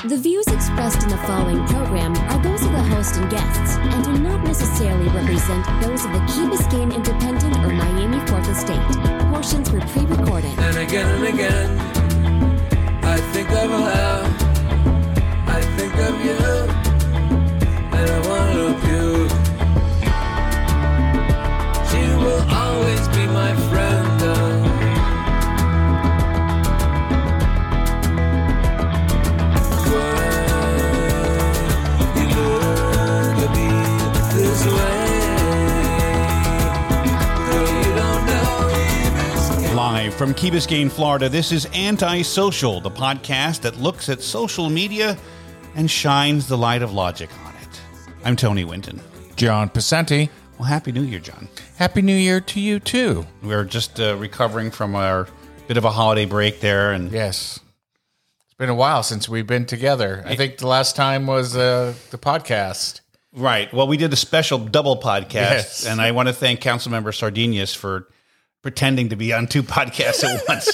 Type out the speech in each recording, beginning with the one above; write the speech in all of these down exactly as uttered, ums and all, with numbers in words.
The views expressed in the following program are those of the host and guests and do not necessarily represent those of the Key Biscayne Independent or Miami Fourth Estate. Portions were pre-recorded. And again and again, I think of her, I think of you, and I want to puke. She will always be my friend. uh. Live from Key Biscayne, Florida, this is Anti-Social, the podcast that looks at social media and shines the light of logic on it. I'm Tony Winton. John Pacenti. Well, Happy New Year, John. Happy New Year to you, too. We're just uh, recovering from our bit of a holiday break there. And Yes. It's been a while since we've been together. I think the last time was uh, the podcast. Right. Well, we did a special double podcast, Yes. and I want to thank Councilmember Sardinius for pretending to be on two podcasts at once.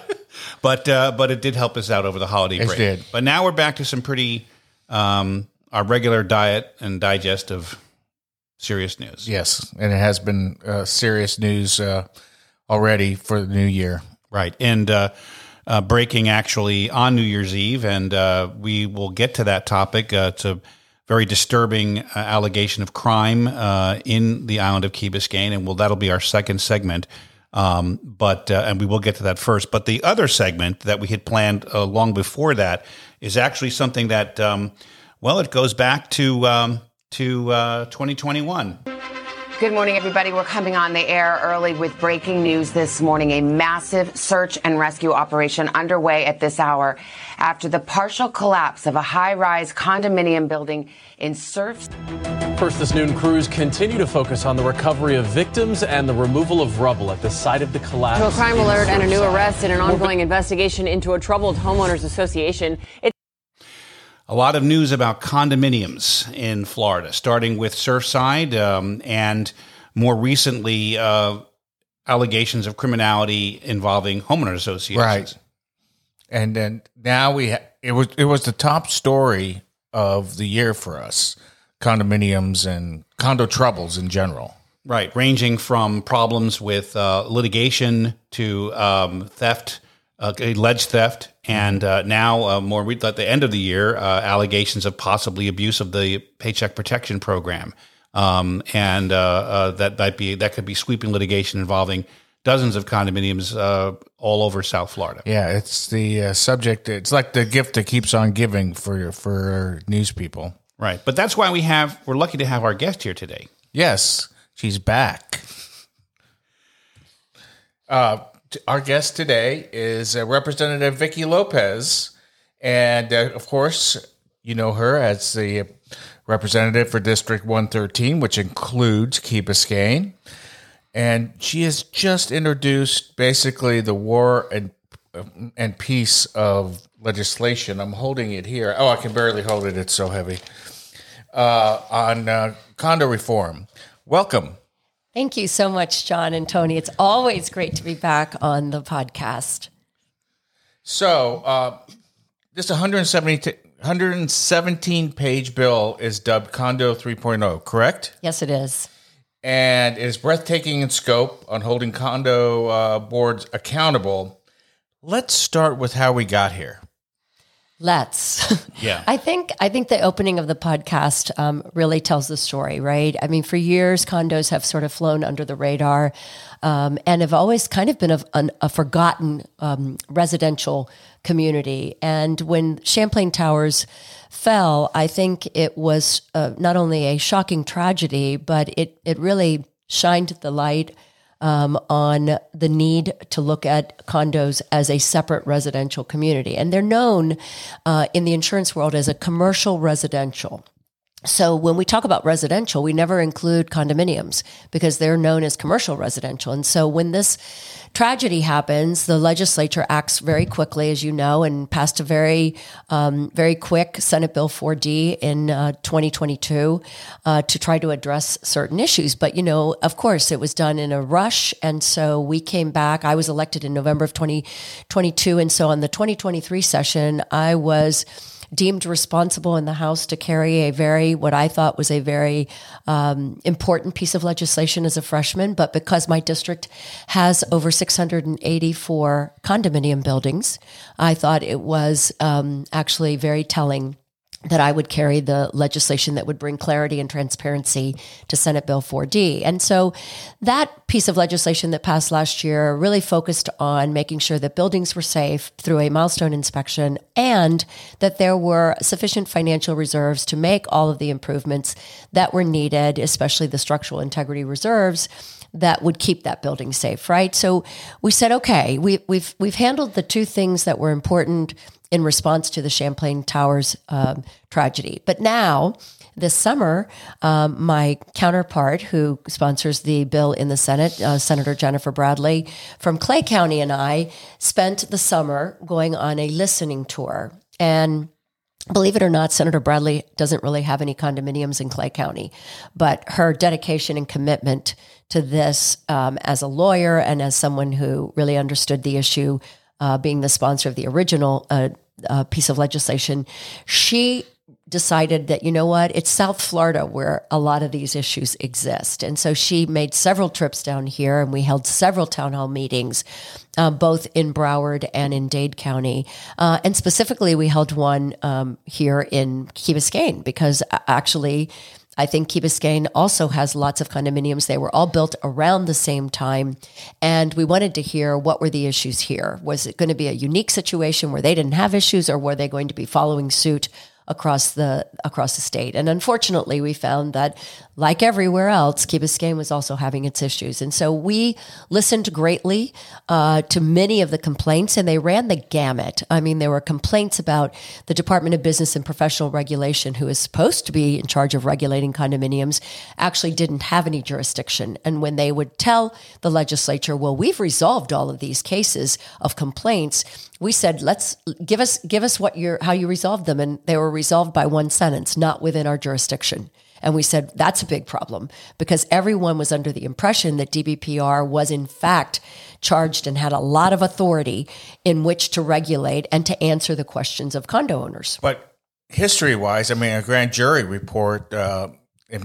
but uh, but it did help us out over the holiday It break. did. But now we're back to some pretty um, our regular diet and digest of serious news. Yes, and it has been uh, serious news uh, already for the new year. Right. And uh, uh, breaking actually on New Year's Eve, and uh, we will get to that topic. Uh, it's a very disturbing uh, allegation of crime uh, in the island of Key Biscayne, and well, that'll be our second segment. Um, but uh, and we will get to that first. But the other segment that we had planned uh, long before that is actually something that, um, well, it goes back to um, to uh, twenty twenty-one. Good morning, everybody. We're coming on the air early with breaking news this morning. A massive search and rescue operation underway at this hour after the partial collapse of a high-rise condominium building in Surf. First this noon, crews continue to focus on the recovery of victims and the removal of rubble at the site of the collapse. To a crime alert and a new arrest in an ongoing investigation into a troubled homeowners association. It- A lot of news about condominiums in Florida, starting with Surfside um, and more recently uh, allegations of criminality involving homeowners associations. Right. And then now we ha- it was it was the top story of the year for us, condominiums and condo troubles in general. Right, ranging from problems with uh, litigation to um, theft, uh, alleged theft, and uh, now uh, more re- at the end of the year, uh, allegations of possibly abuse of the Paycheck Protection Program, um, and uh, uh, that might be that could be sweeping litigation involving dozens of condominiums uh, all over South Florida. Yeah, it's the uh, subject. It's like the gift that keeps on giving for for news people. Right, but that's why we have we're lucky to have our guest here today. Yes, she's back. Uh, t- our guest today is uh, Representative Vicki Lopez, and uh, of course, you know her as the representative for District one thirteen, which includes Key Biscayne. And she has just introduced basically the war and and peace of legislation. I'm holding it here. Oh, I can barely hold it. It's so heavy. Uh, on uh, condo reform. Welcome. Thank you so much, John and Tony. It's always great to be back on the podcast. So uh, this one hundred seventy, one hundred seventeen page bill is dubbed Condo three point oh, correct? Yes, it is. And it is breathtaking in scope on holding condo uh, boards accountable. Let's start with how we got here. Let's. Yeah. I think I think the opening of the podcast um, really tells the story, right? I mean, for years, condos have sort of flown under the radar um, and have always kind of been a, an, a forgotten um, residential community. And when Champlain Towers fell, I think it was uh, not only a shocking tragedy, but it it really shined the light Um, on the need to look at condos as a separate residential community. And they're known uh, in the insurance world as a commercial residential. So when we talk about residential, we never include condominiums because they're known as commercial residential. And so when this tragedy happens, the legislature acts very quickly, as you know, and passed a very, um, very quick Senate Bill four D in uh, twenty twenty-two uh, to try to address certain issues. But, you know, of course, it was done in a rush. And so we came back. I was elected in November of twenty twenty-two. And so on the twenty twenty-three session, I was deemed responsible in the House to carry a very, what I thought was a very um, important piece of legislation as a freshman. But because my district has over six hundred eighty-four condominium buildings, I thought it was um, actually very telling that I would carry the legislation that would bring clarity and transparency to Senate Bill four D. And so that piece of legislation that passed last year really focused on making sure that buildings were safe through a milestone inspection and that there were sufficient financial reserves to make all of the improvements that were needed, especially the structural integrity reserves that would keep that building safe, right? So we said, okay, we, we've we've handled the two things that were important in response to the Champlain Towers um, tragedy. But now, this summer, um, my counterpart who sponsors the bill in the Senate, uh, Senator Jennifer Bradley from Clay County, and I spent the summer going on a listening tour. And believe it or not, Senator Bradley doesn't really have any condominiums in Clay County, but her dedication and commitment to this um, as a lawyer and as someone who really understood the issue, uh, being the sponsor of the original uh, uh, piece of legislation, she decided that, you know what, it's South Florida where a lot of these issues exist. And so she made several trips down here, and we held several town hall meetings, uh, both in Broward and in Dade County. Uh, and specifically, we held one um, here in Key Biscayne, because actually, I think Key Biscayne also has lots of condominiums. They were all built around the same time. And we wanted to hear, what were the issues here? Was it going to be a unique situation where they didn't have issues, or were they going to be following suit across the across the state? And unfortunately, we found that, like everywhere else, Key Biscayne was also having its issues. And so we listened greatly uh, to many of the complaints, and they ran the gamut. I mean, there were complaints about the Department of Business and Professional Regulation, who is supposed to be in charge of regulating condominiums, actually didn't have any jurisdiction. And when they would tell the legislature, well, we've resolved all of these cases of complaints, we said, let's give us give us what you're how you resolved them. And they were resolved by one sentence, not within our jurisdiction. And we said, that's a big problem, because everyone was under the impression that D B P R was in fact charged and had a lot of authority in which to regulate and to answer the questions of condo owners. But history-wise, I mean, a grand jury report uh, in,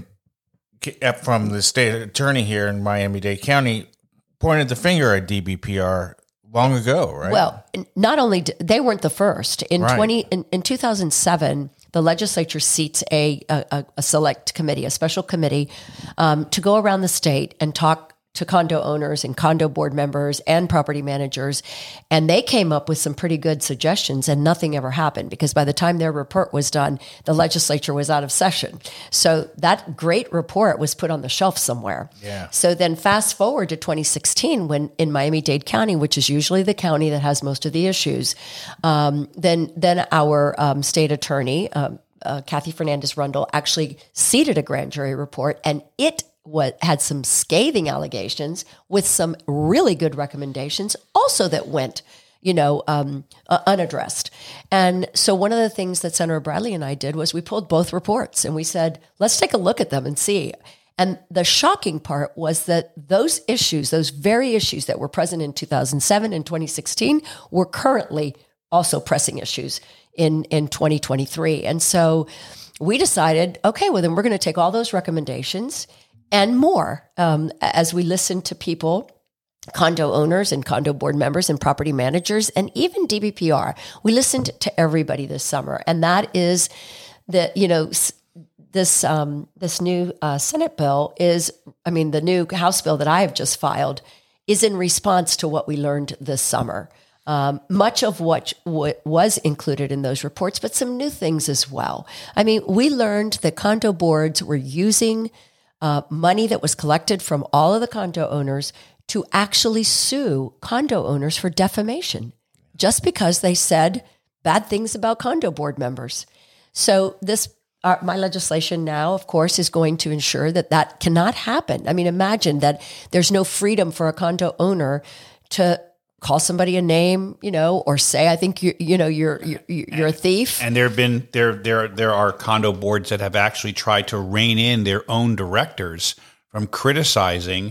from the state attorney here in Miami-Dade County pointed the finger at D B P R long ago, right? Well, not only did, they weren't the first. In right. twenty in, in two thousand seven, the legislature seats a a, a select committee, a special committee, um, to go around the state and talk to condo owners and condo board members and property managers. And they came up with some pretty good suggestions, and nothing ever happened, because by the time their report was done, the legislature was out of session. So that great report was put on the shelf somewhere. Yeah. So then fast forward to twenty sixteen, when in Miami-Dade County, which is usually the county that has most of the issues, um, then, then our um, state attorney, um, uh, Kathy Fernandez-Rundle, actually seated a grand jury report, and it what had some scathing allegations with some really good recommendations also that went, you know, um, uh, unaddressed. And so one of the things that Senator Bradley and I did was we pulled both reports and we said, let's take a look at them and see. And the shocking part was that those issues, those very issues that were present in two thousand seven and twenty sixteen were currently also pressing issues in, in twenty twenty-three. And so we decided, okay, well, then we're going to take all those recommendations and more, um, as we listen to people, condo owners and condo board members and property managers, and even D B P R. We listened to everybody this summer, and that is the, you know, this um, this new uh, Senate bill is, I mean, the new House bill that I have just filed is in response to what we learned this summer. Um, much of what, what was included in those reports, but some new things as well. I mean, we learned that condo boards were using Uh, money that was collected from all of the condo owners to actually sue condo owners for defamation, just because they said bad things about condo board members. So this, uh, my legislation now, of course, is going to ensure that that cannot happen. I mean, imagine that there's no freedom for a condo owner to call somebody a name, you know, or say, I think you, you know, you're, you're, you're a thief. And there have been, there, there, there are condo boards that have actually tried to rein in their own directors from criticizing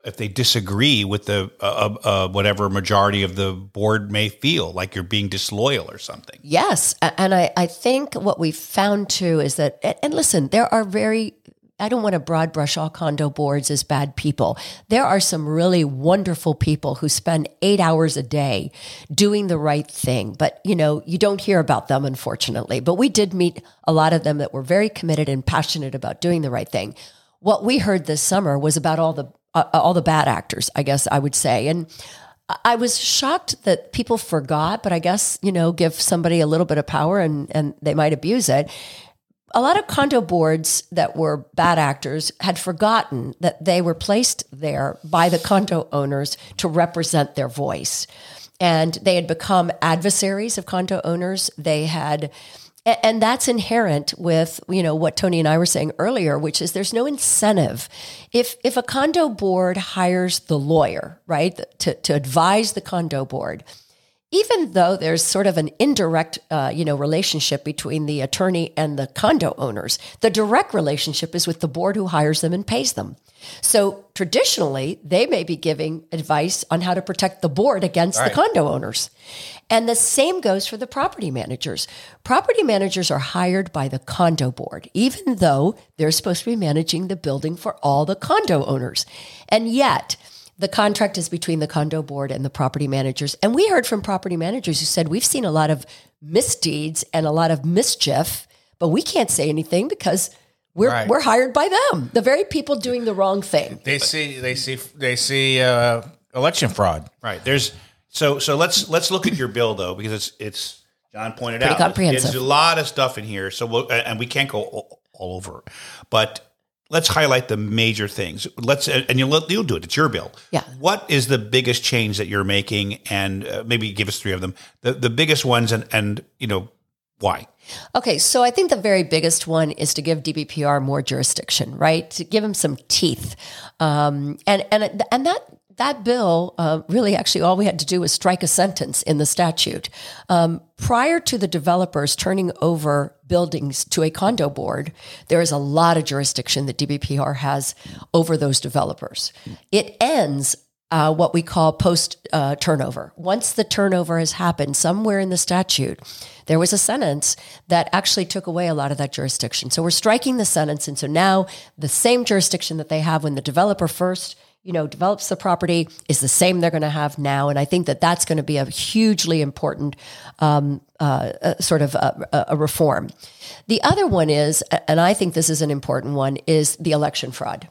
if they disagree with the uh, uh, whatever majority of the board may feel, like you're being disloyal or something. Yes. And I, I think what we've found too is that, and listen, there are very, I don't want to broad brush all condo boards as bad people. There are some really wonderful people who spend eight hours a day doing the right thing. But, you know, you don't hear about them, unfortunately. But we did meet a lot of them that were very committed and passionate about doing the right thing. What we heard this summer was about all the uh, all the bad actors, I guess I would say. And I was shocked that people forgot, but I guess, you know, give somebody a little bit of power and, and they might abuse it. A lot of condo boards that were bad actors had forgotten that they were placed there by the condo owners to represent their voice. And they had become adversaries of condo owners. They had, and that's inherent with, you know, what Tony and I were saying earlier, which is there's no incentive. If if a condo board hires the lawyer, right, to, to advise the condo board, even though there's sort of an indirect, uh, you know, relationship between the attorney and the condo owners, the direct relationship is with the board who hires them and pays them. So traditionally, they may be giving advice on how to protect the board against right. the condo owners. And the same goes for the property managers. Property managers are hired by the condo board, even though they're supposed to be managing the building for all the condo owners. And yet, the contract is between the condo board and the property managers. And we heard from property managers who said, we've seen a lot of misdeeds and a lot of mischief, but we can't say anything because we're Right. we're hired by them, the very people doing the wrong thing. They see, they see, they see uh, election fraud. Right. There's so so let's let's look at your bill though, because it's it's John pointed Pretty out comprehensive. there's a lot of stuff in here. So we'll, and we can't go all, all over, but let's highlight the major things. Let's and you'll you'll do it. It's your bill. Yeah. What is the biggest change that you're making, and uh, maybe give us three of them. The the biggest ones, and and you know why. Okay, so I think the very biggest one is to give D B P R more jurisdiction, right? To give them some teeth, um, and and and that that bill uh, really actually all we had to do was strike a sentence in the statute. Um, prior to the developers turning over buildings to a condo board, there is a lot of jurisdiction that D B P R has over those developers. It ends Uh, what we call post uh, turnover. Once the turnover has happened, somewhere in the statute, there was a sentence that actually took away a lot of that jurisdiction. So we're striking the sentence, and so now the same jurisdiction that they have when the developer first, you know, develops the property is the same they're going to have now. And I think that that's going to be a hugely important um, uh, uh, sort of a, a reform. The other one is, and I think this is an important one, is the election fraud.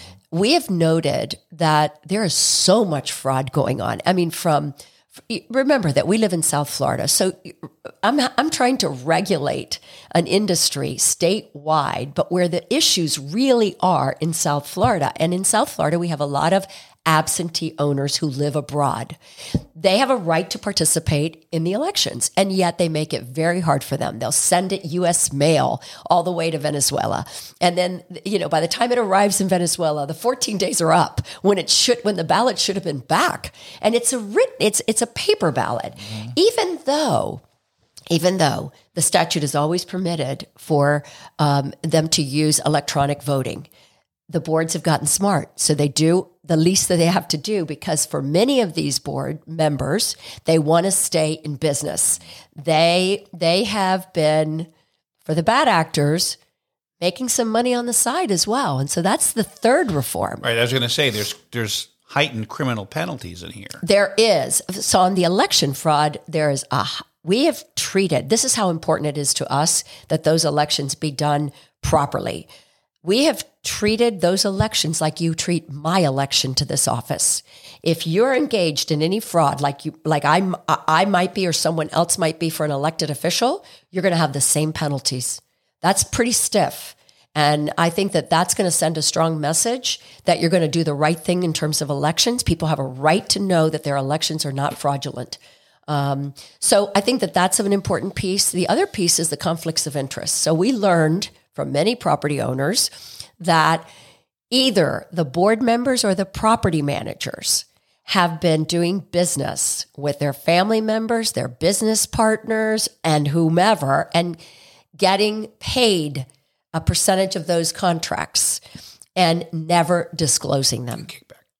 We have noted that there is so much fraud going on. I mean, from remember that we live in South Florida, so I'm I'm trying to regulate an industry statewide, but where the issues really are in South Florida. And in South Florida, we have a lot of absentee owners who live abroad. They have a right to participate in the elections, and yet they make it very hard for them. They'll send it U S mail all the way to Venezuela. And then, you know, by the time it arrives in Venezuela, the fourteen days are up when it should, when the ballot should have been back. And it's a written, it's, it's a paper ballot. Mm-hmm. Even though, even though the statute is always permitted for um, them to use electronic voting, the boards have gotten smart. So they do the least that they have to do, because for many of these board members, they want to stay in business. They they have been, for the bad actors, making some money on the side as well. And so that's the third reform. Right. I was going to say there's there's heightened criminal penalties in here. There is. So on the election fraud, there is a we have treated, this is how important it is to us that those elections be done properly. We have treated those elections like you treat my election to this office. If you're engaged in any fraud, like you, like I, I might be, or someone else might be for an elected official, you're going to have the same penalties. That's pretty stiff. And I think that that's going to send a strong message that you're going to do the right thing in terms of elections. People have a right to know that their elections are not fraudulent. Um, so I think that that's an important piece. The other piece is the conflicts of interest. So we learned from many property owners that either the board members or the property managers have been doing business with their family members, their business partners, and whomever, and getting paid a percentage of those contracts and never disclosing them.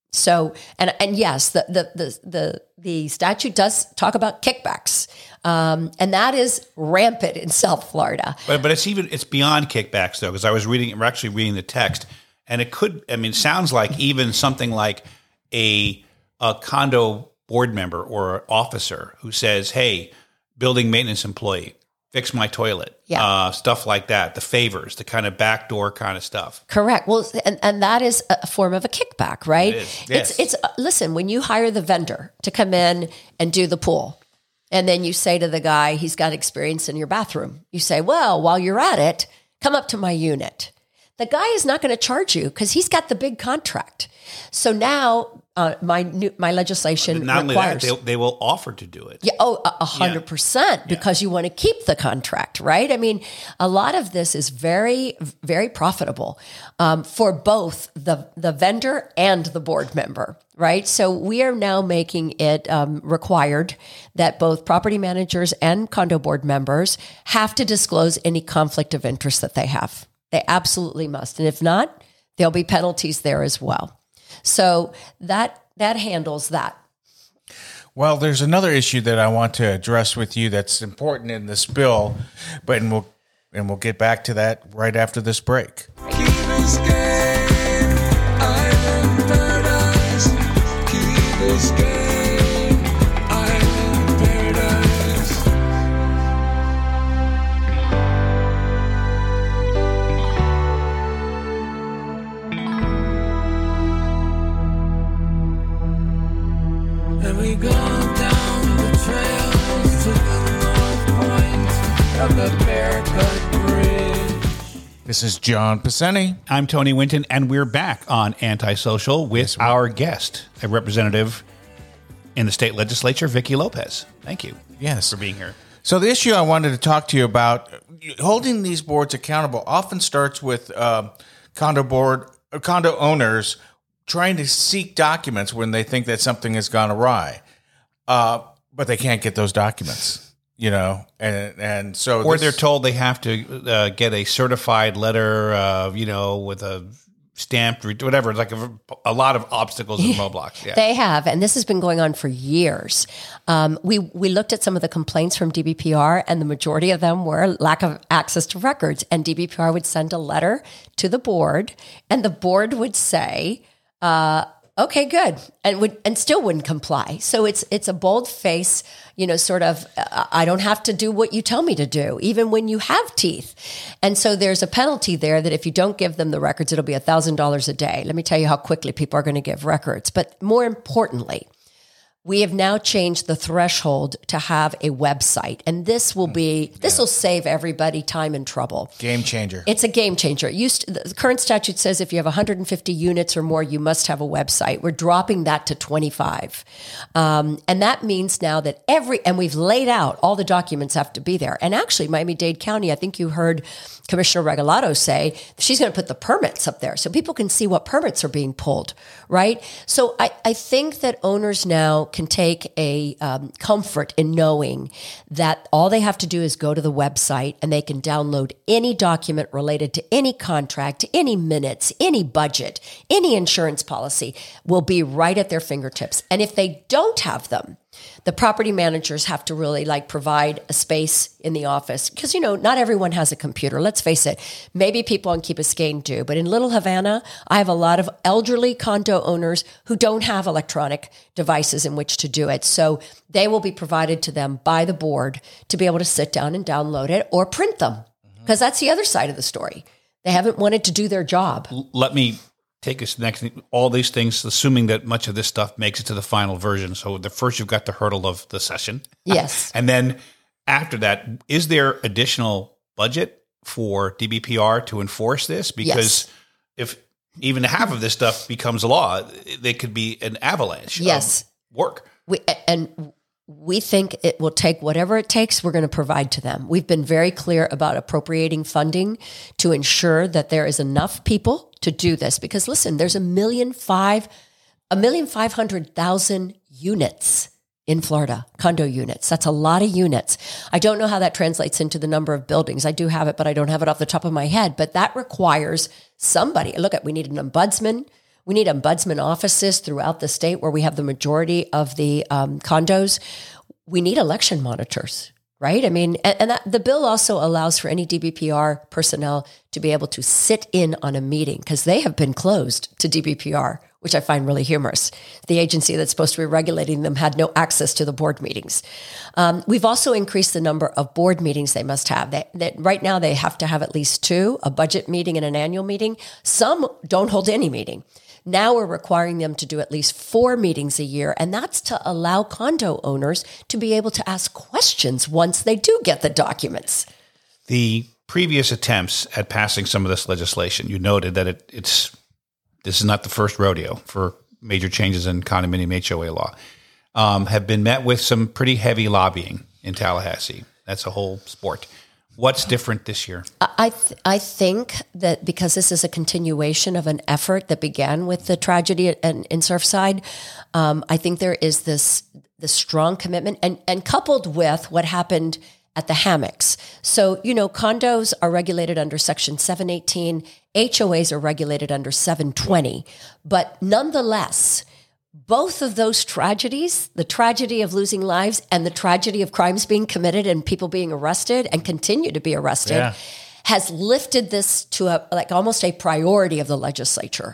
So, and and yes, the the the the, the statute does talk about kickbacks, um, and that is rampant in South Florida. But but it's even it's beyond kickbacks though, because I was reading, we're actually reading the text, and it could, I mean, it sounds like even something like a a condo board member or officer who says, "Hey, building maintenance employee, fix my toilet," yeah. uh, stuff like that, the favors, the kind of backdoor kind of stuff. Correct. Well, and, and that is a form of a kickback, right? It is. Yes. It's, it's, uh, listen, when you hire the vendor to come in and do the pool, and then you say to the guy, he's got experience in your bathroom, you say, well, while you're at it, come up to my unit. The guy is not going to charge you because he's got the big contract. So now uh, my new, my legislation Not requires only that, they, they will offer to do it. Yeah, oh, a hundred percent, because you want to keep the contract, right? I mean, a lot of this is very, very profitable um, for both the the vendor and the board member, right? So we are now making it um, required that both property managers and condo board members have to disclose any conflict of interest that they have. They absolutely must, and if not, there'll be penalties there as well. So that that handles that. Well, there's another issue that I want to address with you that's important in this bill, but and we'll and we'll get back to that right after this break. Key Biscayne, island paradise. Key Biscayne, island paradise. And we go down the trails to the north point of the Bearcut Bridge. This is John Pisani. I'm Tony Winton, and we're back on Antisocial with Yes, we are. our guest, a representative in the state legislature, Vicki Lopez. Thank you Yes. for being here. So the issue I wanted to talk to you about, holding these boards accountable, often starts with uh, condo board, uh, condo owners trying to seek documents when they think that something has gone awry, uh, but they can't get those documents, you know, and and so Or this- they're told they have to uh, get a certified letter, uh, you know, with a stamped, re- whatever. It's like a, a lot of obstacles and roadblocks. Yeah. They have, and this has been going on for years. Um, we we looked at some of the complaints from D B P R, and the majority of them were lack of access to records. And D B P R would send a letter to the board, and the board would say, uh, "Okay, good," and would and still wouldn't comply. So it's it's a bold face, you know, sort of. Uh, I don't have to do what you tell me to do, even when you have teeth. And so there's a penalty there that if you don't give them the records, it'll be a thousand dollars a day. Let me tell you how quickly people are going to give records. But more importantly, we have now changed the threshold to have a website, and this will be this will save everybody time and trouble. game changer. It's a game changer. It used to, the current statute says if you have one hundred fifty units or more, you must have a website. We're dropping that to twenty-five. Um, and that means now that every, and we've laid out all the documents have to be there. And actually, Miami-Dade County, I think you heard Commissioner Regalado say she's going to put the permits up there so people can see what permits are being pulled, right? So I, I think that owners now can take a um, comfort in knowing that all they have to do is go to the website and they can download any document related to any contract, any minutes, any budget, any insurance policy will be right at their fingertips. And if they don't have them, the property managers have to really like provide a space in the office because, you know, not everyone has a computer. Let's face it. Maybe people on Key Biscayne do, but in Little Havana, I have a lot of elderly condo owners who don't have electronic devices in which to do it. So they will be provided to them by the board to be able to sit down and download it or print them because that's the other side of the story. They haven't wanted to do their job. Let me take us next. All these things, assuming that much of this stuff makes it to the final version. So the first, you've got the hurdle of the session. Yes. And then after that, is there additional budget for D B P R to enforce this? Because Yes. if even half of this stuff becomes law, there could be an avalanche Yes. of work. We, and we think it will take whatever it takes, we're going to provide to them. We've been very clear about appropriating funding to ensure that there is enough people to do this. Because listen, there's a million five, a million five hundred thousand units in Florida, condo units. That's a lot of units. I don't know how that translates into the number of buildings. I do have it, but I don't have it off the top of my head. But that requires somebody. Look at, we need an ombudsman. We need ombudsman offices throughout the state where we have the majority of the um, condos. We need election monitors, right? I mean, and, and that, the bill also allows for any D B P R personnel to be able to sit in on a meeting because they have been closed to D B P R, which I find really humorous. The agency that's supposed to be regulating them had no access to the board meetings. Um, we've also increased the number of board meetings they must have. They, they, right now, they have to have at least two, a budget meeting and an annual meeting. Some don't hold any meeting. Now we're requiring them to do at least four meetings a year, and that's to allow condo owners to be able to ask questions once they do get the documents. The previous attempts at passing some of this legislation, you noted that it, it's this is not the first rodeo for major changes in condominium H O A law, um, have been met with some pretty heavy lobbying in Tallahassee. That's a whole sport. What's different this year? I th- I think that because this is a continuation of an effort that began with the tragedy at, in, in Surfside, um, I think there is this this strong commitment, and, and coupled with what happened at the hammocks. So, you know, condos are regulated under Section seven eighteen, H O As are regulated under seven twenty, but nonetheless, both of those tragedies, the tragedy of losing lives and the tragedy of crimes being committed and people being arrested and continue to be arrested, yeah. has lifted this to a like almost a priority of the legislature.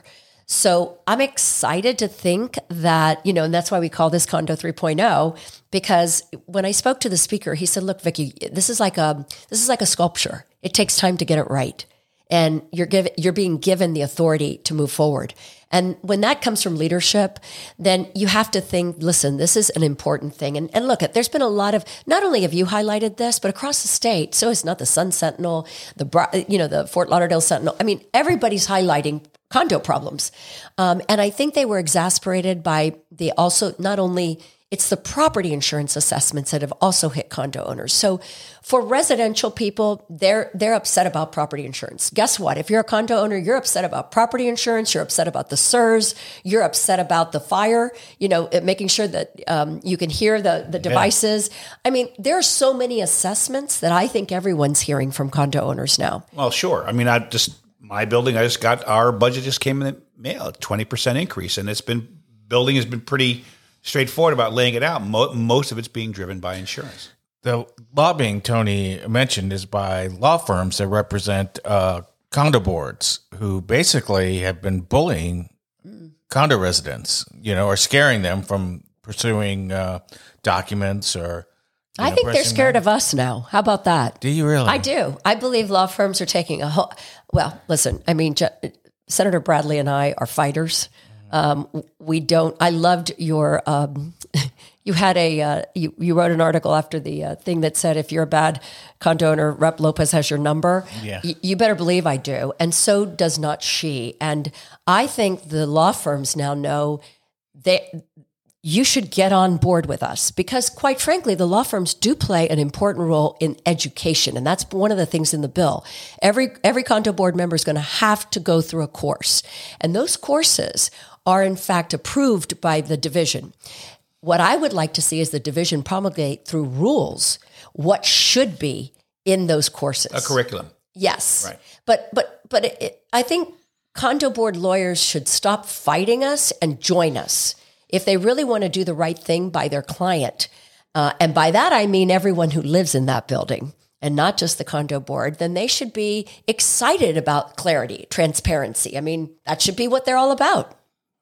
So I'm excited to think that, you know, and that's why we call this Condo three point oh, because when I spoke to the speaker, he said, look, Vicki, this is like a this is like a sculpture. It takes time to get it right. And you're given, you're being given the authority to move forward. And when that comes from leadership, then you have to think, listen, this is an important thing. And, and look, there's been a lot of, not only have you highlighted this, but across the state, so is not the Sun Sentinel, the, you know, the Fort Lauderdale Sentinel. I mean, everybody's highlighting condo problems. Um, and I think they were exasperated by the also, not only, it's the property insurance assessments that have also hit condo owners. So for residential people, they're they're upset about property insurance. Guess what? If you're a condo owner, you're upset about property insurance, you're upset about the S E R S, you're upset about the fire, you know, making sure that um, you can hear the, the devices. Yeah. I mean, there are so many assessments that I think everyone's hearing from condo owners now. Well, sure. I mean, I just, my building, I just got, our budget just came in the mail, a twenty percent increase. And it's been, building has been pretty straightforward about laying it out. Mo- most of it's being driven by insurance. The lobbying Tony mentioned is by law firms that represent uh, condo boards who basically have been bullying condo residents, you know, or scaring them from pursuing uh, documents or. I know, think they're scared them. of us now. How about that? Do you really? I do. I believe law firms are taking a whole. Well, listen, I mean, Je- Senator Bradley and I are fighters. Um, we don't, I loved your, um, you had a, uh, you, you wrote an article after the uh, thing that said, if you're a bad condo owner, Rep Lopez has your number. Yeah. Y- you better believe I do. And so does not she. And I think the law firms now know that you should get on board with us because quite frankly, the law firms do play an important role in education. And that's one of the things in the bill. Every, every condo board member is going to have to go through a course. And those courses are in fact approved by the division. What I would like to see is the division promulgate through rules what should be in those courses. A curriculum. Yes. Right. But but but it, it, I think condo board lawyers should stop fighting us and join us. If they really want to do the right thing by their client, uh, and by that I mean everyone who lives in that building and not just the condo board, then they should be excited about clarity, transparency. I mean, that should be what they're all about.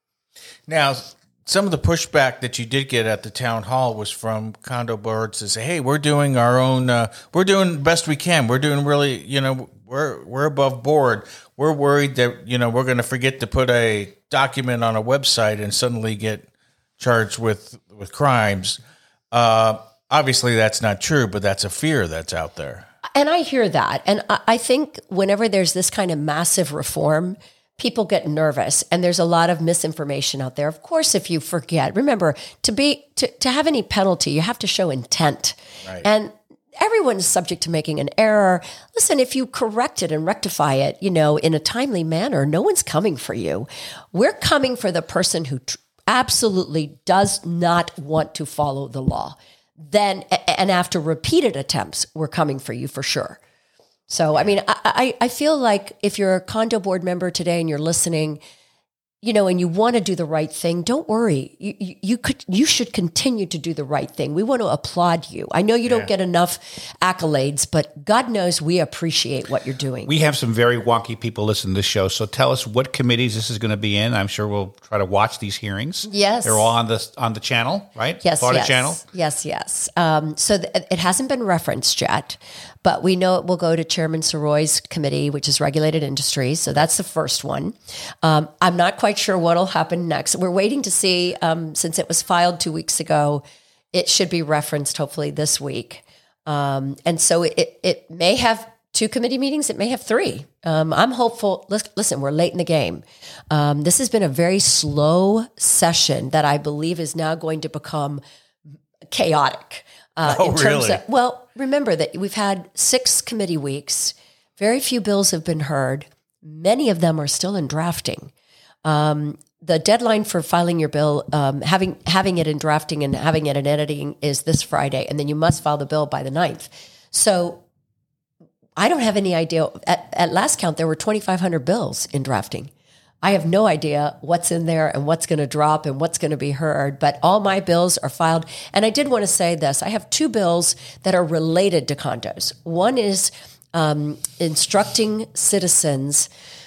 Now, some of the pushback that you did get at the town hall was from condo boards to say, hey, we're doing our own, uh, we're doing the best we can. We're doing really, you know, we're we're above board. We're worried that, you know, we're going to forget to put a document on a website and suddenly get charged with, with crimes. Uh, obviously, that's not true, but that's a fear that's out there. And I hear that. And I think whenever there's this kind of massive reform, people get nervous and there's a lot of misinformation out there. Of course, if you forget, remember to be, to, to have any penalty, you have to show intent. Right. And everyone is subject to making an error. Listen, if you correct it and rectify it, you know, in a timely manner, no one's coming for you. We're coming for the person who tr- absolutely does not want to follow the law. Then, and after repeated attempts, we're coming for you for sure. So, I mean, I, I, I feel like if you're a condo board member today and you're listening, you know, and you want to do the right thing, don't worry. You, you, you could, you should continue to do the right thing. We want to applaud you. I know you don't Yeah. get enough accolades, but God knows we appreciate what you're doing. We have some very wonky people listening to this show. So tell us what committees this is going to be in. I'm sure we'll try to watch these hearings. Yes. They're all on the on the channel, right? Yes, Florida yes. channel. Yes, yes. Um, so th- it hasn't been referenced yet, but we know it will go to Chairman Soroy's committee, which is regulated industries. So that's the first one. Um, I'm not quite sure what will happen next. We're waiting to see, um, since it was filed two weeks ago, it should be referenced hopefully this week. Um, and so it, it may have two committee meetings. It may have three. Um, I'm hopeful. Listen, we're late in the game. Um, this has been a very slow session that I believe is now going to become chaotic. Uh, Oh, in terms really? of, well, remember that we've had six committee weeks. Very few bills have been heard. Many of them are still in drafting. Um, the deadline for filing your bill, um, having having it in drafting and having it in editing is this Friday, and then you must file the bill by the ninth. So I don't have any idea. At, at last count, there were twenty-five hundred bills in drafting. I have no idea what's in there and what's going to drop and what's going to be heard, but all my bills are filed. And I did want to say this. I have two bills that are related to condos. One is um, instructing citizens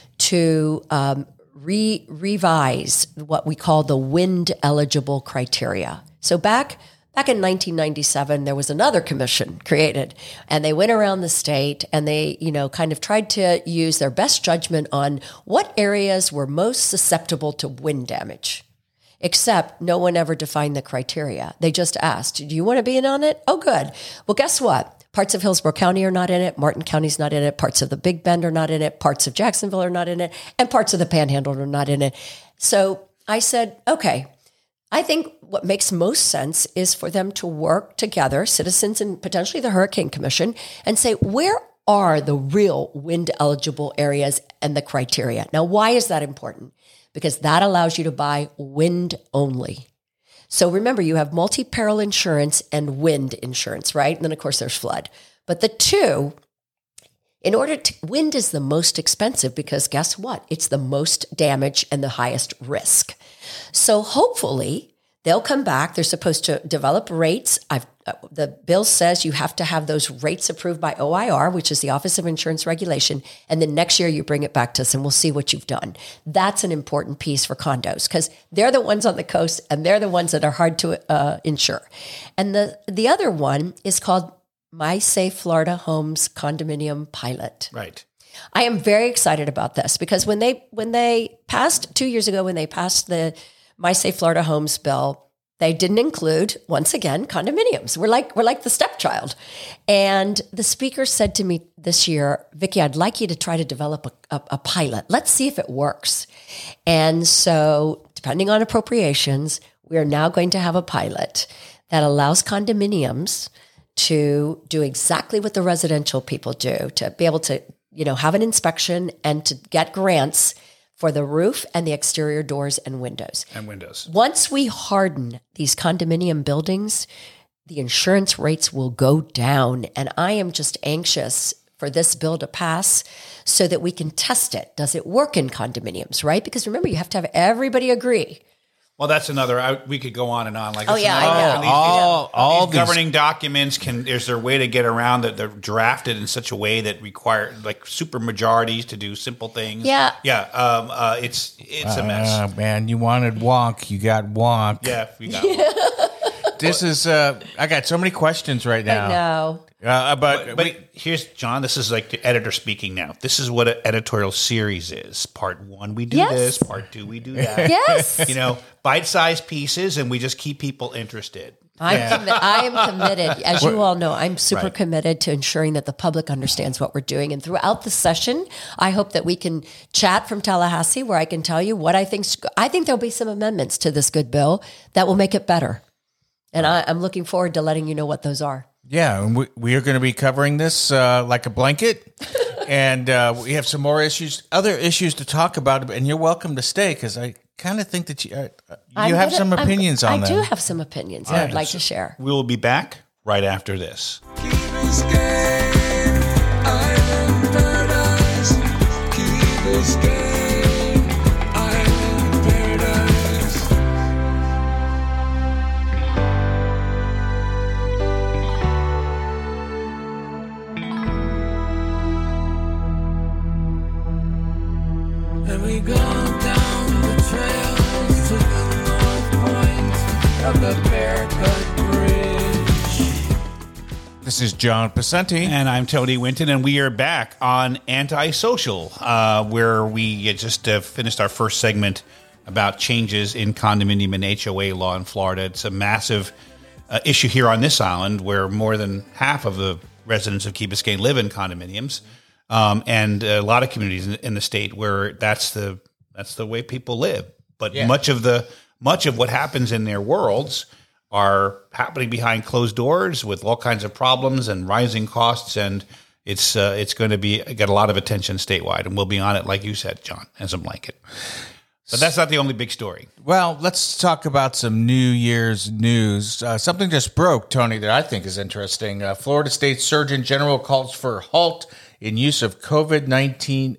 to um, re- revise what we call the wind eligible criteria. So back Back in nineteen ninety-seven, there was another commission created, and they went around the state and they, you know, kind of tried to use their best judgment on what areas were most susceptible to wind damage. Except no one ever defined the criteria. They just asked, do you want to be in on it? Oh, good. Well, guess what? Parts of Hillsborough County are not in it. Martin County's not in it. Parts of the Big Bend are not in it. Parts of Jacksonville are not in it. And parts of the Panhandle are not in it. So I said, okay, I think what makes most sense is for them to work together, citizens and potentially the Hurricane Commission, and say, where are the real wind eligible areas and the criteria? Now, why is that important? Because that allows you to buy wind only. So remember, you have multi-peril insurance and wind insurance, right? And then, of course, there's flood. But the two, in order to, wind is the most expensive because guess what? It's the most damage and the highest risk. So hopefully they'll come back. They're supposed to develop rates. I've, uh, the bill says you have to have those rates approved by O I R, which is the Office of Insurance Regulation. And then next year you bring it back to us and we'll see what you've done. That's an important piece for condos because they're the ones on the coast and they're the ones that are hard to uh, insure. And the, the other one is called My Safe Florida Homes Condominium Pilot. Right. I am very excited about this because when they when they passed two years ago, when they passed the My Safe Florida Homes bill, they didn't include, once again, condominiums. We're like we're like the stepchild. And the speaker said to me this year, Vicki, I'd like you to try to develop a, a, a pilot. Let's see if it works. And so, depending on appropriations, we are now going to have a pilot that allows condominiums to do exactly what the residential people do, to be able to, you know, have an inspection and to get grants for the roof and the exterior doors and windows. And windows. Once we harden these condominium buildings, the insurance rates will go down. And I am just anxious for this bill to pass so that we can test it. Does it work in condominiums, right? Because remember, you have to have everybody agree. Well, that's another. I, we could go on and on. Like, Oh, it's yeah, another- I know. These, All- these, all these these- governing documents can. Is there a way to get around that they're drafted in such a way that require like super majorities to do simple things? Yeah. yeah. Um, uh, it's it's a mess. Uh, man, you wanted wonk, you got wonk. Yeah, we got one. This is. Uh, I got so many questions right now. I know. Uh, but But we, here's John. This is like the editor speaking now. This is what an editorial series is. Part one, we do Yes. this. Part two, we do that. Yes. You know, bite-sized pieces, and we just keep people interested. I'm commi- I am committed. As you all know, I'm super Right. committed to ensuring that the public understands what we're doing. And throughout the session, I hope that we can chat from Tallahassee where I can tell you what I think. I think there'll be some amendments to this good bill that will make it better. And I, I'm looking forward to letting you know what those are. yeah, and we, we are going to be covering this uh, like a blanket. And uh, we have some more issues, other issues to talk about. And you're welcome to stay because I kind of think that you, uh, you I'm have gonna- some I'm- opinions on I them. do have some opinions that I'd like to share. We will be back right after this. Keep escape, island paradise. Keep escape, island paradise. and we go down the trails to the north point of the Bearcut Bridge. This is John Pacenti. And I'm Tony Winton, and we are back on Antisocial, uh, where we just uh, finished our first segment about changes in condominium and H O A law in Florida. It's a massive uh, issue here on this island, where more than half of the residents of Key Biscayne live in condominiums, um, and a lot of communities in, in the state where that's the that's the way people live. But Yeah. much of the much of what happens in their worlds are happening behind closed doors with all kinds of problems and rising costs, and it's uh, it's going to be get a lot of attention statewide, and we'll be on it, like you said, John, as a blanket. But that's not the only big story. Well, let's talk about some New Year's news. Uh, something just broke, Tony, that I think is interesting. Uh, Florida State Surgeon General calls for halt in use of COVID nineteen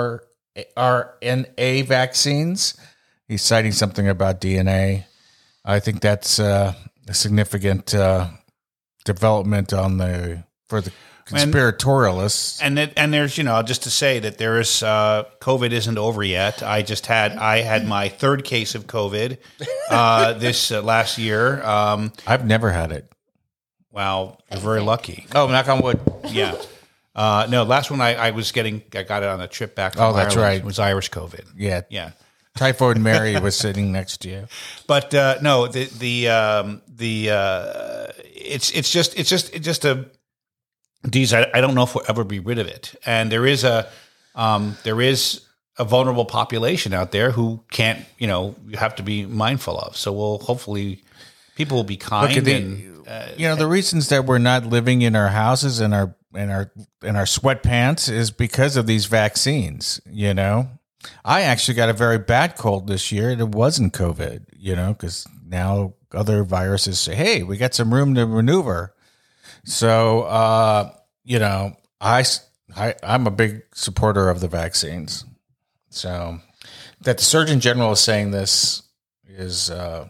mRNA vaccines. He's citing something about D N A. I think that's uh, a significant uh, development on the for the conspiratorialists. And it, and there's, you know, just to say that there is uh, COVID isn't over yet. I just had I had my third case of COVID uh, this uh, last year. Um, I've never had it. Wow, you're very lucky. Oh, knock on wood. Yeah. Uh, no, last one I, I was getting, I got it on a trip back from Oh, that's Ireland. right. It was Irish COVID. Yeah. Yeah. Typhoid Mary was sitting next to you. But uh, no, the the um, the uh, it's it's just it's just it's just a D's. I, I don't know if we'll ever be rid of it. And there is a um, there is a vulnerable population out there who can't, you know, you have to be mindful of. So we'll hopefully people will be kind. Look at the, and uh, you know, the reasons that we're not living in our houses and our in our in our sweatpants is because of these vaccines. You know. I actually got a very bad cold this year, and it wasn't COVID, you know, because now other viruses say, hey, we got some room to maneuver. So, uh, you know, I, I, I'm a big supporter of the vaccines. So that the Surgeon General is saying this is uh,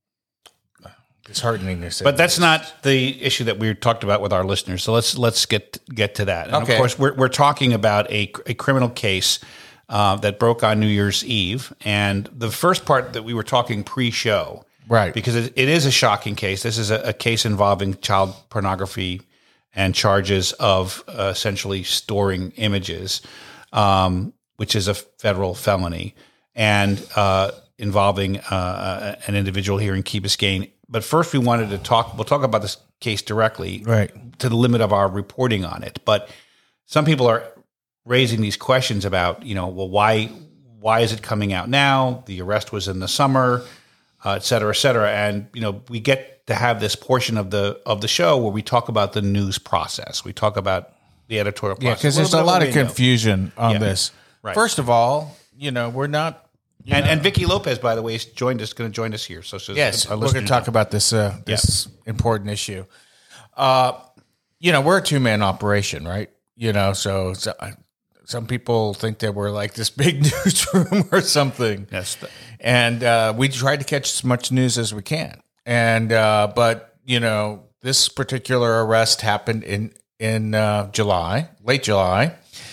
disheartening to say. But that's not the issue that we talked about with our listeners. So let's let's get get to that. And Okay. of course, we're we're talking about a, a criminal case Uh, that broke on New Year's Eve. And the first part that we were talking pre-show, Right. because it, it is a shocking case. This is a, a case involving child pornography and charges of uh, essentially storing images, um, which is a federal felony, and uh, involving uh, an individual here in Key Biscayne. But first we wanted to talk, we'll talk about this case directly, Right. to the limit of our reporting on it. But some people are raising these questions about, you know, well, why why is it coming out now? The arrest was in the summer, uh, et cetera, et cetera. And, you know, we get to have this portion of the of the show where we talk about the news process. We talk about the editorial process. Yeah, because there's little a bit lot of window. confusion on Yeah. this. Right. First of all, you know, we're not. you And, know- and Vicky Lopez, by the way, is joined us, going to join us here. So, so Yes, our we're going listeners to talk know. about this uh, this important issue. Uh, you know, we're a two man operation, right? You know, so, so some people think that we're like this big newsroom or something. Yes. And uh, we try to catch as much news as we can. And uh, but you know, this particular arrest happened in in uh, July, late July,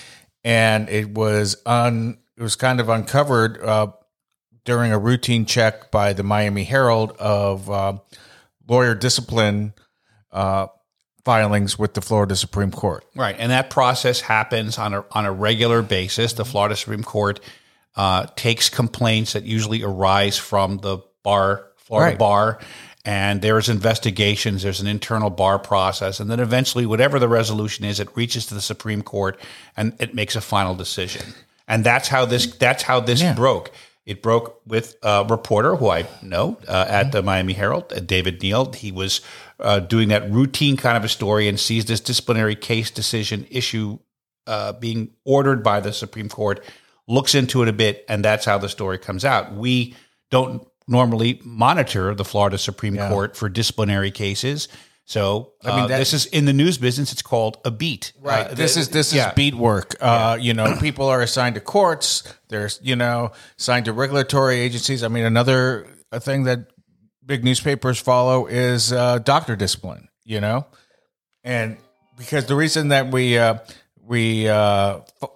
and it was un it was kind of uncovered uh, during a routine check by the Miami Herald of uh, lawyer discipline uh, filings with the Florida Supreme Court. Right, and that process happens on a on a regular basis. The Florida Supreme Court uh, takes complaints that usually arise from the bar, Florida Right. bar, and there's investigations. There's an internal bar process, and then eventually, whatever the resolution is, it reaches to the Supreme Court, and it makes a final decision. And that's how this that's how this Yeah. broke. It broke with a reporter who I know uh, at the Miami Herald, uh, David Neal. He was uh, doing that routine kind of a story and sees this disciplinary case decision issue uh, being ordered by the Supreme Court, looks into it a bit, and that's how the story comes out. We don't normally monitor the Florida Supreme Yeah. Court for disciplinary cases. So uh, I mean, that- this is in the news business. It's called a beat. Right. Uh, this the- is this yeah. is beat work. Uh, You know, people are assigned to courts. There's you know assigned to regulatory agencies. I mean, another a thing that big newspapers follow is uh, doctor discipline. You know, and because the reason that we uh, we uh, fo-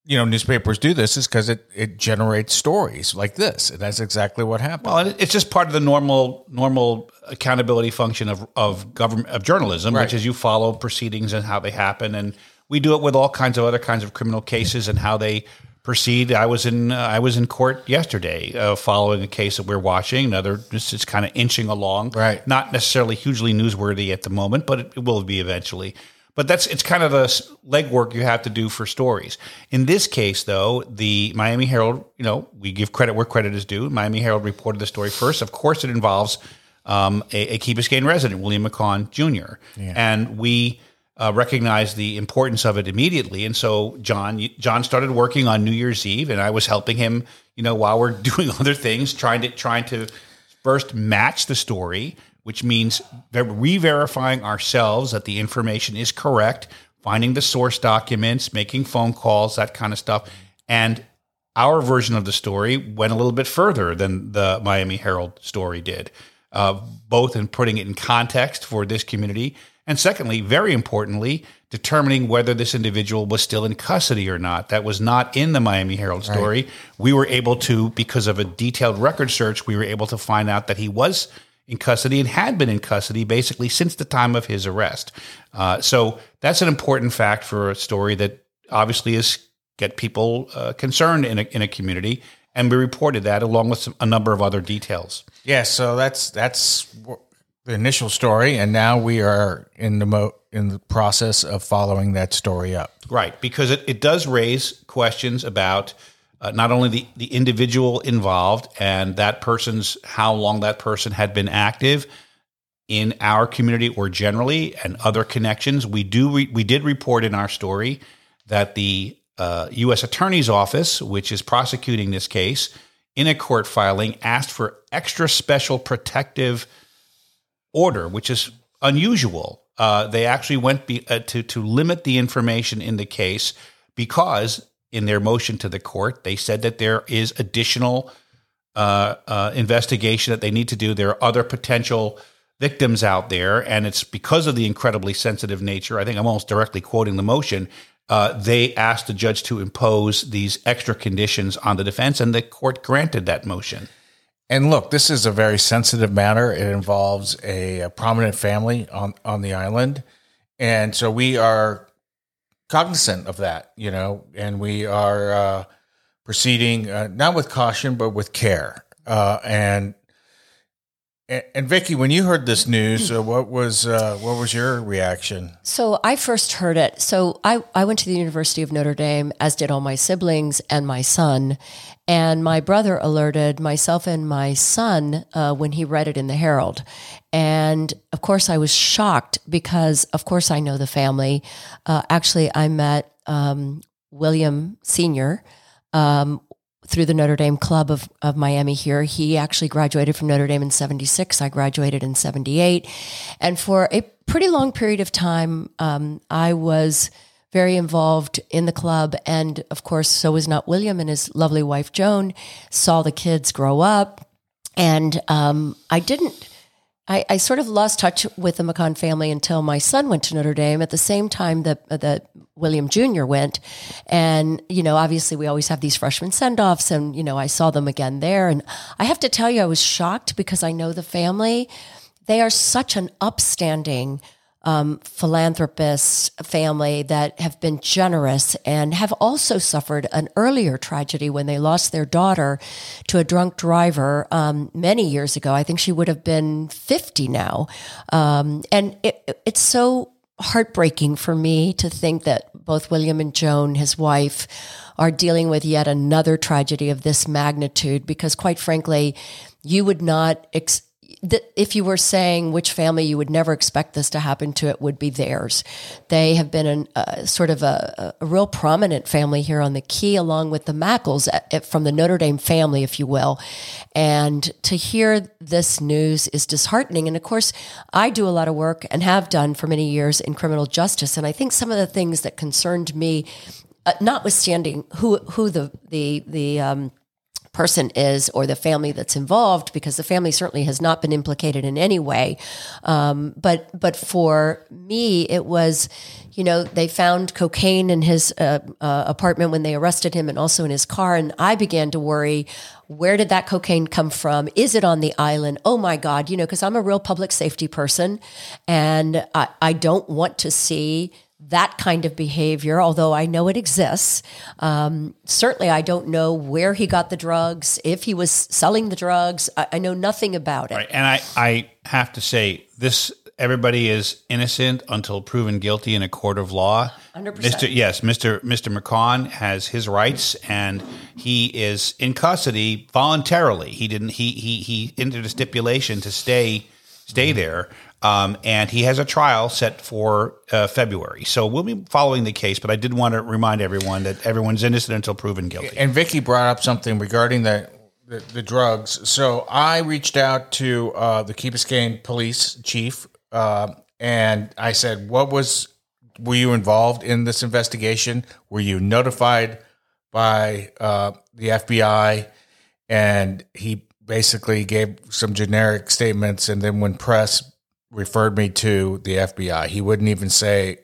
you know, newspapers do this is because it, it generates stories like this. And that's exactly what happened. Well, it's just part of the normal normal accountability function of, of government of journalism, Right. which is you follow proceedings and how they happen. And we do it with all kinds of other kinds of criminal cases and how they proceed. I was in uh, I was in court yesterday uh, following a case that we're watching. Another just it's kind of inching along. Right. Not necessarily hugely newsworthy at the moment, but it, it will be eventually. But that's it's kind of the legwork you have to do for stories. In this case, though, the Miami Herald, you know, we give credit where credit is due. Miami Herald reported the story first. Of course, it involves um, a, a Key Biscayne resident, William McCaughan Junior Yeah. And we uh, recognized the importance of it immediately. And so John John started working on New Year's Eve, and I was helping him, you know, while we're doing other things, trying to trying to first match the story, which means re-verifying ourselves that the information is correct, finding the source documents, making phone calls, that kind of stuff. And our version of the story went a little bit further than the Miami Herald story did, uh, both in putting it in context for this community, and secondly, very importantly, determining whether this individual was still in custody or not. That was not in the Miami Herald story. Right. We were able to, because of a detailed record search, we were able to find out that he was in custody and had been in custody basically since the time of his arrest. Uh, so that's an important fact for a story that obviously is get people uh, concerned in a, in a community. And we reported that along with some, a number of other details. Yeah, so that's that's the initial story, and now we are in the mo- in the process of following that story up. Right, because it, it does raise questions about Uh, not only the, the individual involved and that person's how long that person had been active in our community or generally, and other connections. We do re- we did report in our story that the uh, U S Attorney's Office, which is prosecuting this case, in a court filing asked for extra special protective order, which is unusual. Uh, they actually went be, uh, to to limit the information in the case because, in their motion to the court, they said that there is additional uh, uh, investigation that they need to do. There are other potential victims out there, and it's because of the incredibly sensitive nature. I think I'm almost directly quoting the motion. Uh, they asked the judge to impose these extra conditions on the defense, and the court granted that motion. And look, this is a very sensitive matter. It involves a, a prominent family on, on the island. And so we are cognizant of that, you know, and we are uh, proceeding uh, not with caution, but with care. Uh, and, and and Vicki, when you heard this news, uh, what was uh, what was your reaction? So I first heard it. So I, I went to the University of Notre Dame, as did all my siblings and my son. And my brother alerted myself and my son uh, when he read it in the Herald. And of course, I was shocked because, of course, I know the family. Uh, actually, I met um, William Senior um, through the Notre Dame Club of, of Miami here. He actually graduated from Notre Dame in seventy-six. I graduated in seventy-eight. And for a pretty long period of time, um, I was very involved in the club. And of course, so was not William and his lovely wife, Joan, saw the kids grow up. And um, I didn't, I, I sort of lost touch with the McCaughan family until my son went to Notre Dame at the same time that, that William Junior went. And, you know, obviously we always have these freshman send-offs, and, you know, I saw them again there. And I have to tell you, I was shocked because I know the family. They are such an upstanding Um, philanthropist family that have been generous and have also suffered an earlier tragedy when they lost their daughter to a drunk driver um, many years ago. I think she would have been fifty now. Um, and it, it's so heartbreaking for me to think that both William and Joan, his wife, are dealing with yet another tragedy of this magnitude, because quite frankly, you would not ex- that if you were saying which family you would never expect this to happen to, it would be theirs. They have been an, uh, sort of a, a real prominent family here on the Key, along with the Mackles at, at, from the Notre Dame family, if you will. And to hear this news is disheartening. And of course, I do a lot of work and have done for many years in criminal justice. And I think some of the things that concerned me, uh, notwithstanding who who the the the um, person is or the family that's involved, because the family certainly has not been implicated in any way. Um, but but for me, it was, you know, they found cocaine in his uh, uh, apartment when they arrested him, and also in his car. And I began to worry, where did that cocaine come from? Is it on the island? Oh my God, you know, because I'm a real public safety person, and I, I don't want to see that kind of behavior, although I know it exists. Um, certainly, I don't know where he got the drugs, if he was selling the drugs. I, I know nothing about it. Right. And I, I have to say, this everybody is innocent until proven guilty in a court of law. one hundred percent. Mister Yes, Mister Mister McCaughan has his rights, and he is in custody voluntarily. He didn't. He he he entered a stipulation to stay stay there. Um, and he has a trial set for uh, February. So we'll be following the case, but I did want to remind everyone that everyone's innocent until proven guilty. And Vicky brought up something regarding the, the, the drugs. So I reached out to uh, the Key Biscayne police chief, uh, and I said, what was, were you involved in this investigation? Were you notified by uh, the F B I? And he basically gave some generic statements, and then when pressed, referred me to the F B I. He wouldn't even say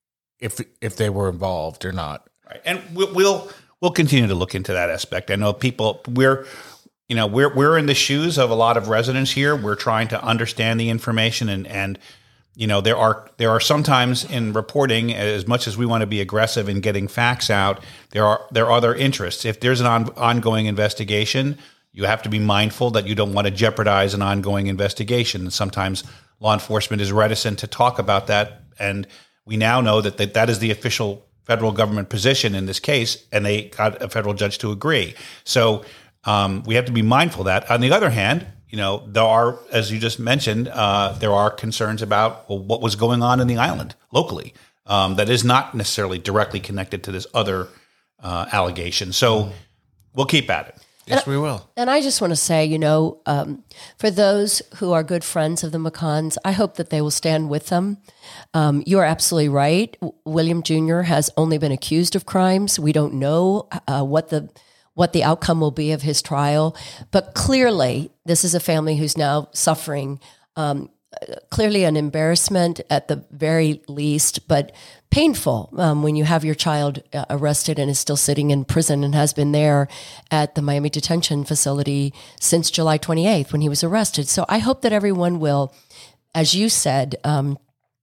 if if they were involved or not. Right. And we'll, we'll we'll continue to look into that aspect. I know people we're you know we're we're in the shoes of a lot of residents here. We're trying to understand the information, and and you know there are there are sometimes in reporting, as much as we want to be aggressive in getting facts out, there are there are other interests. If there's an on, ongoing investigation, you have to be mindful that you don't want to jeopardize an ongoing investigation. And sometimes law enforcement is reticent to talk about that, and we now know that that, that is the official federal government position in this case, and they got a federal judge to agree. So um, we have to be mindful of that. On the other hand, you know, there are, as you just mentioned, uh, there are concerns about well, what was going on in the island locally um, that is not necessarily directly connected to this other uh, allegation. So mm. we'll keep at it. Yes, we will. And I just want to say, you know, um, for those who are good friends of the McCaughans, I hope that they will stand with them. Um, you are absolutely right. William Junior has only been accused of crimes. We don't know uh, what the what the outcome will be of his trial. But clearly, this is a family who's now suffering um, clearly an embarrassment at the very least, but painful um, when you have your child uh, arrested and is still sitting in prison and has been there at the Miami detention facility since July twenty-eighth when he was arrested. So I hope that everyone will, as you said, um,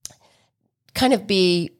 kind of be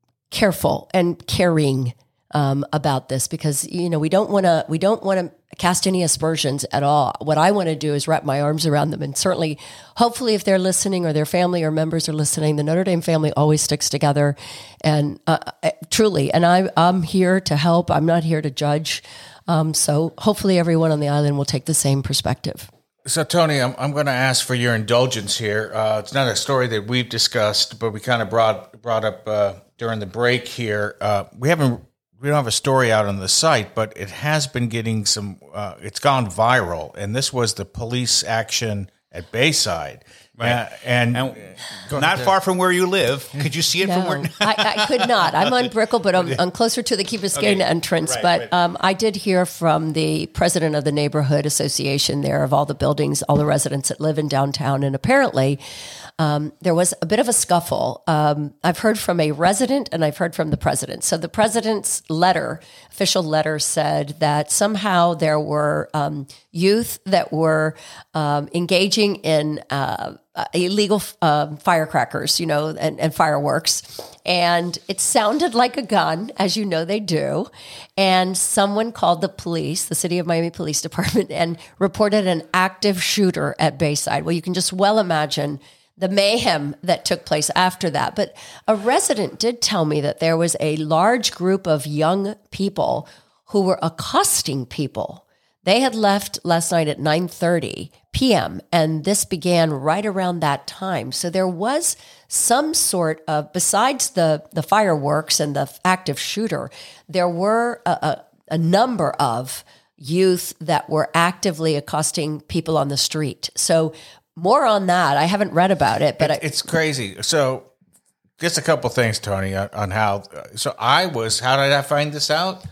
careful and caring um, about this, because you know we don't want to we don't want to cast any aspersions at all. What I want to do is wrap my arms around them, and certainly, hopefully, if they're listening or their family or members are listening, the Notre Dame family always sticks together, and uh, truly. And I, I'm here to help. I'm not here to judge. Um, so hopefully, everyone on the island will take the same perspective. So, Tony, I'm, I'm going to ask for your indulgence here. Uh, it's not a story that we've discussed, but we kind of brought brought up uh, during the break here. Uh, we haven't. We don't have a story out on the site, but it has been getting some, uh, it's gone viral. And this was the police action at Bayside. Right. Uh, and and not far from where you live. Could you see it no, from where? I, I could not. I'm on Brickell, but I'm, I'm closer to the Key Biscayne okay. entrance. Right, but right. Um, I did hear from the president of the neighborhood association there of all the buildings, all the residents that live in downtown. And apparently um, there was a bit of a scuffle. Um, I've heard from a resident and I've heard from the president. So the president's letter, official letter, said that somehow there were um, youth that were um, engaging in uh, Uh, illegal uh, firecrackers, you know, and, and fireworks. And it sounded like a gun, as you know they do. And someone called the police, the City of Miami Police Department, and reported an active shooter at Bayside. Well, you can just well imagine the mayhem that took place after that. But a resident did tell me that there was a large group of young people who were accosting people. They had left last night at nine thirty p.m., and this began right around that time. So there was some sort of, besides the, the fireworks and the active shooter, there were a, a, a number of youth that were actively accosting people on the street. So more on that. I haven't read about it, but it, I, it's crazy. So just a couple things, Tony, on, on how. So I was. How did I find this out?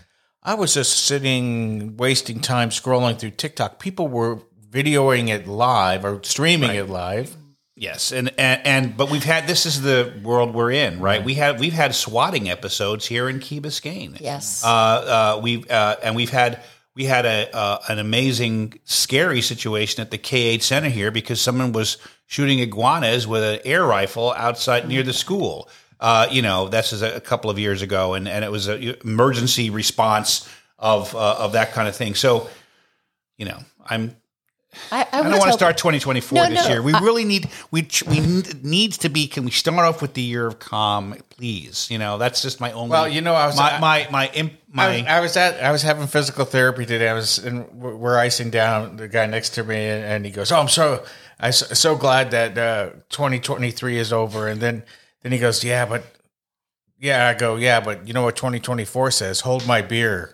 I was just sitting, wasting time scrolling through TikTok. People were videoing it live or streaming right. it live. Yes, and, and and but we've had this is the world we're in, right? We had we've had swatting episodes here in Key Biscayne. Yes, uh, uh, we've uh, and we've had we had a uh, an amazing, scary situation at the K eight Center here because someone was shooting iguanas with an air rifle outside near the school. Uh, you know, this is a, a couple of years ago, and, and it was an emergency response of uh, of that kind of thing. So, you know, I'm. I, I, I don't want to start twenty twenty-four no, this no, year. We I, really need we we needs to be. Can we start off with the year of calm, please? You know, that's just my only. Well, you know, I was my my my, my, my I, was, I was at I was having physical therapy today. I was and we're icing down the guy next to me, and, and he goes, "Oh, I'm so I'm so glad that uh, twenty twenty-three is over." And then then he goes, "Yeah, but." Yeah, I go, yeah, but you know what twenty twenty-four says? Hold my beer.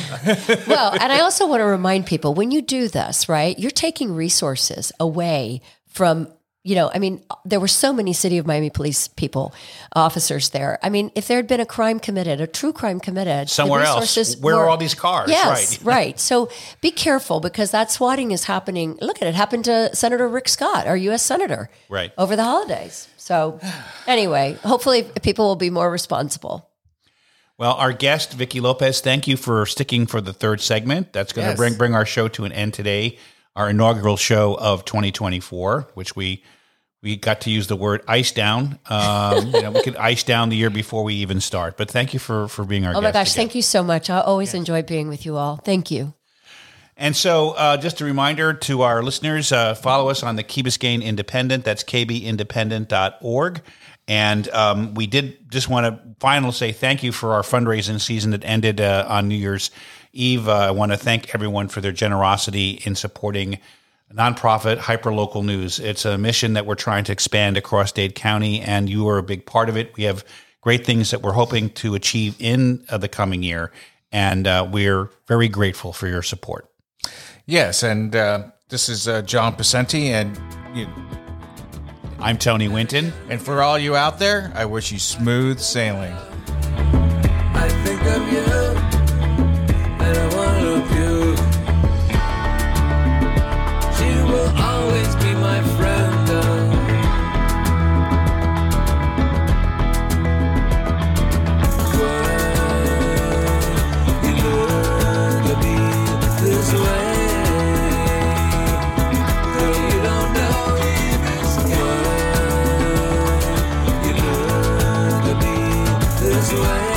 Well, and I also want to remind people, when you do this, right, you're taking resources away from, you know, I mean, there were so many City of Miami police people, officers there. I mean, if there had been a crime committed, a true crime committed. Somewhere else. Where were, are all these cars? Yes, right. right. So be careful because that swatting is happening. Look at it. It happened to Senator Rick Scott, our U S Senator, right. over the holidays. So anyway, hopefully people will be more responsible. Well, our guest, Vicki Lopez, thank you for sticking for the third segment. That's going to yes. bring bring our show to an end today, our inaugural show of twenty twenty-four, which we we got to use the word ice down. Um, you know, we could ice down the year before we even start. But thank you for, for being our oh guest. Oh my gosh, again. Thank you so much. I always yes. enjoy being with you all. Thank you. And so uh, just a reminder to our listeners, uh, follow us on the Key Biscayne Independent. That's k b independent dot org. And um, we did just want to finally say thank you for our fundraising season that ended uh, on New Year's Eve. Uh, I want to thank everyone for their generosity in supporting nonprofit hyperlocal news. It's a mission that we're trying to expand across Dade County, and you are a big part of it. We have great things that we're hoping to achieve in uh, the coming year, and uh, we're very grateful for your support. Yes, and uh, this is uh, John Pacenti, and you, I'm Tony Winton. And for all you out there, I wish you smooth sailing. I think of you, and I want of you. She will always be my friend. Why you learn to be this way? This way.